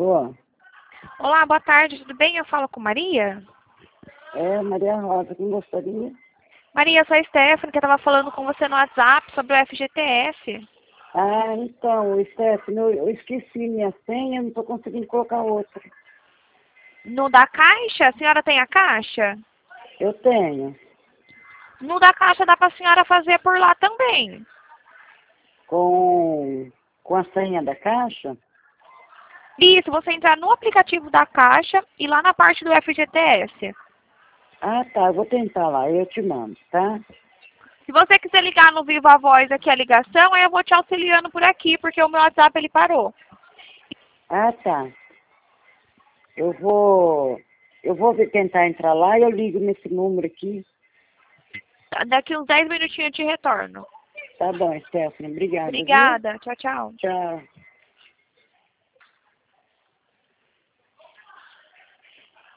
Alô? Olá, boa tarde, tudo bem? Eu falo com Maria? É, Maria Rosa, quem gostaria? Maria, eu sou a Stephanie, que eu estava falando com você no WhatsApp sobre o FGTS. Ah, então, Stephanie, eu esqueci minha senha, não estou conseguindo colocar outra. No da Caixa? A senhora tem a Caixa? Eu tenho, No da Caixa dá para a senhora fazer por lá também. com a senha da Caixa? Isso, você entrar no aplicativo da Caixa e lá na parte do FGTS. Ah, tá, eu vou tentar lá, eu te mando, tá? Se você quiser ligar no Viva Voz aqui a ligação, aí eu vou te auxiliando por aqui, porque o meu WhatsApp ele parou. Ah, tá. Eu vou tentar entrar lá e eu ligo nesse número aqui. Daqui uns 10 minutinhos eu te retorno. Tá bom, Stephanie, obrigada, viu? Obrigada, tchau, tchau. Tchau.